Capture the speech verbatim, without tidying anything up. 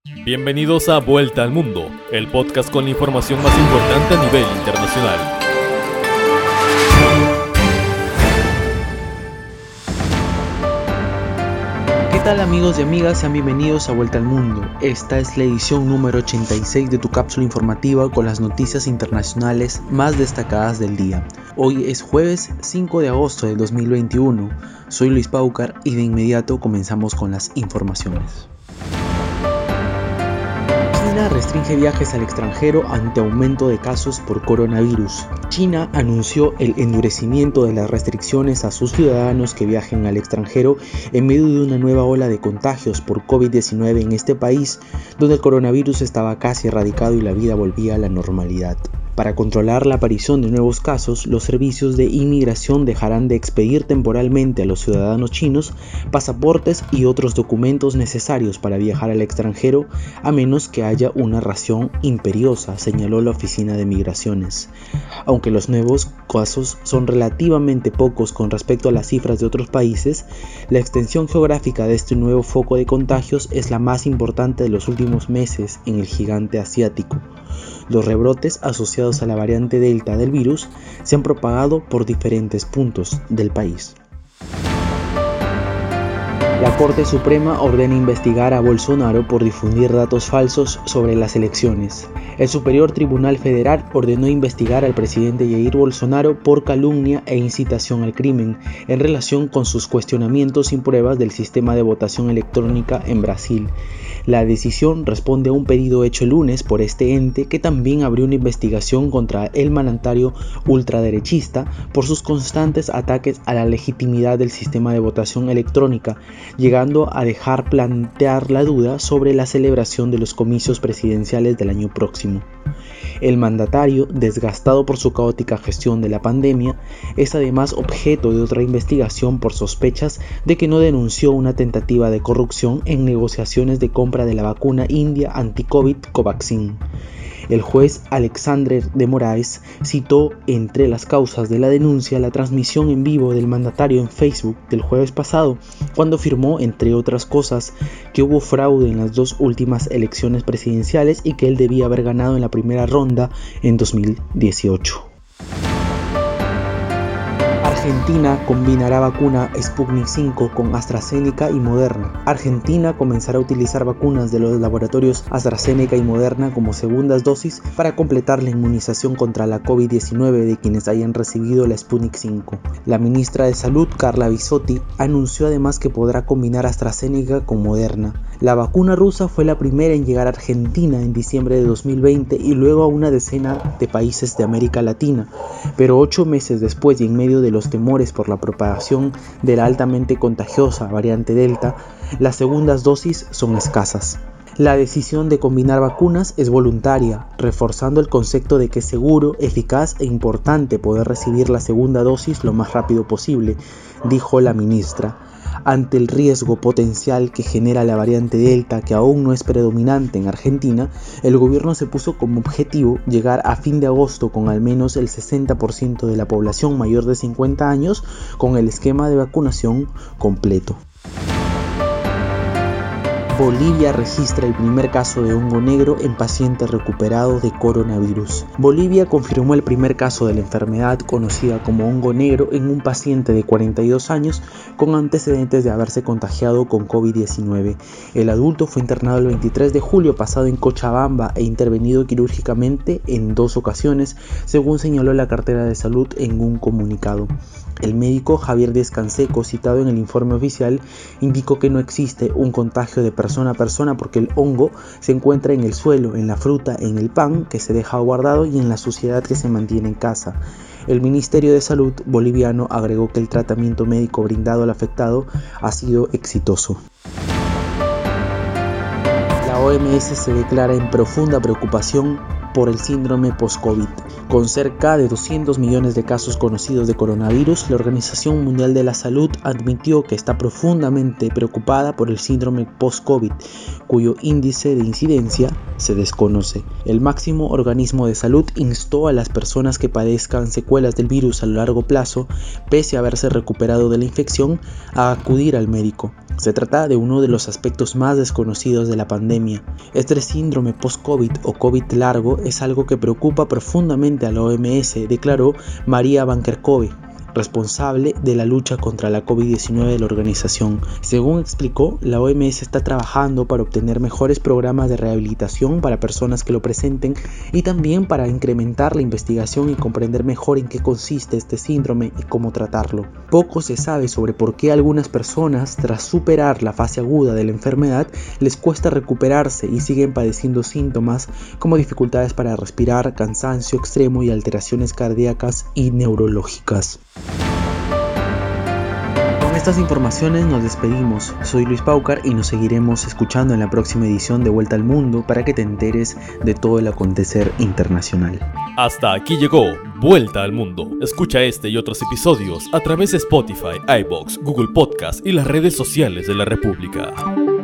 Bienvenidos a Vuelta al Mundo, el podcast con la información más importante a nivel internacional. ¿Qué tal amigos y amigas? Sean bienvenidos a Vuelta al Mundo. Esta es la edición número ochenta y seis de tu cápsula informativa con las noticias internacionales más destacadas del día. Hoy es jueves cinco de agosto del dos mil veintiuno. Soy Luis Paucar y de inmediato comenzamos con las informaciones. China restringe viajes al extranjero ante aumento de casos por coronavirus. China anunció el endurecimiento de las restricciones a sus ciudadanos que viajen al extranjero en medio de una nueva ola de contagios por covid diecinueve en este país, donde el coronavirus estaba casi erradicado y la vida volvía a la normalidad. Para controlar la aparición de nuevos casos, los servicios de inmigración dejarán de expedir temporalmente a los ciudadanos chinos pasaportes y otros documentos necesarios para viajar al extranjero, a menos que haya una razón imperiosa, señaló la Oficina de Migraciones. Aunque los nuevos casos son relativamente pocos con respecto a las cifras de otros países, la extensión geográfica de este nuevo foco de contagios es la más importante de los últimos meses en el gigante asiático. Los rebrotes asociados a la variante Delta del virus se han propagado por diferentes puntos del país. La Corte Suprema ordena investigar a Bolsonaro por difundir datos falsos sobre las elecciones. El Superior Tribunal Federal ordenó investigar al presidente Jair Bolsonaro por calumnia e incitación al crimen en relación con sus cuestionamientos sin pruebas del sistema de votación electrónica en Brasil. La decisión responde a un pedido hecho el lunes por este ente, que también abrió una investigación contra el mandatario ultraderechista por sus constantes ataques a la legitimidad del sistema de votación electrónica, llegando a dejar plantear la duda sobre la celebración de los comicios presidenciales del año próximo. El mandatario, desgastado por su caótica gestión de la pandemia, es además objeto de otra investigación por sospechas de que no denunció una tentativa de corrupción en negociaciones de compra de la vacuna india anti-COVID Covaxin. El juez Alexandre de Moraes citó entre las causas de la denuncia la transmisión en vivo del mandatario en Facebook del jueves pasado, cuando afirmó, entre otras cosas, que hubo fraude en las dos últimas elecciones presidenciales y que él debía haber ganado en la primera ronda en dos mil dieciocho. Argentina combinará vacuna Sputnik cinco con AstraZeneca y Moderna. Argentina comenzará a utilizar vacunas de los laboratorios AstraZeneca y Moderna como segundas dosis para completar la inmunización contra la covid diecinueve de quienes hayan recibido la Sputnik cinco. La ministra de Salud, Carla Bisotti, anunció además que podrá combinar AstraZeneca con Moderna. La vacuna rusa fue la primera en llegar a Argentina en diciembre de dos mil veinte y luego a una decena de países de América Latina, pero ocho meses después y en medio de los temores por la propagación de la altamente contagiosa variante Delta, las segundas dosis son escasas. La decisión de combinar vacunas es voluntaria, reforzando el concepto de que es seguro, eficaz e importante poder recibir la segunda dosis lo más rápido posible, dijo la ministra. Ante el riesgo potencial que genera la variante Delta, que aún no es predominante en Argentina, el gobierno se puso como objetivo llegar a fin de agosto con al menos el sesenta por ciento de la población mayor de cincuenta años con el esquema de vacunación completo. Bolivia registra el primer caso de hongo negro en paciente recuperado de coronavirus. Bolivia confirmó el primer caso de la enfermedad conocida como hongo negro en un paciente de cuarenta y dos años con antecedentes de haberse contagiado con covid diecinueve. El adulto fue internado el veintitrés de julio pasado en Cochabamba e intervenido quirúrgicamente en dos ocasiones, según señaló la cartera de salud en un comunicado. El médico Javier Díaz Canseco, citado en el informe oficial, indicó que no existe un contagio de persona a persona porque el hongo se encuentra en el suelo, en la fruta, en el pan que se deja guardado y en la suciedad que se mantiene en casa. El Ministerio de Salud boliviano agregó que el tratamiento médico brindado al afectado ha sido exitoso. La O M S se declara en profunda preocupación por el síndrome post-COVID. Con cerca de doscientos millones de casos conocidos de coronavirus, la Organización Mundial de la Salud admitió que está profundamente preocupada por el síndrome post-COVID, cuyo índice de incidencia se desconoce. El máximo organismo de salud instó a las personas que padezcan secuelas del virus a largo plazo, pese a haberse recuperado de la infección, a acudir al médico. Se trata de uno de los aspectos más desconocidos de la pandemia. Este síndrome post-COVID o COVID largo es algo que preocupa profundamente a la O M S, declaró María Van Kerkhove, responsable de la lucha contra la COVID diecinueve de la organización. Según explicó, la O M S está trabajando para obtener mejores programas de rehabilitación para personas que lo presenten y también para incrementar la investigación y comprender mejor en qué consiste este síndrome y cómo tratarlo. Poco se sabe sobre por qué a algunas personas, tras superar la fase aguda de la enfermedad, les cuesta recuperarse y siguen padeciendo síntomas como dificultades para respirar, cansancio extremo y alteraciones cardíacas y neurológicas. Con estas informaciones nos despedimos. Soy Luis Paucar y nos seguiremos escuchando en la próxima edición de Vuelta al Mundo para que te enteres de todo el acontecer internacional. Hasta aquí llegó Vuelta al Mundo. Escucha este y otros episodios a través de Spotify, iVoox, Google Podcast y las redes sociales de la República.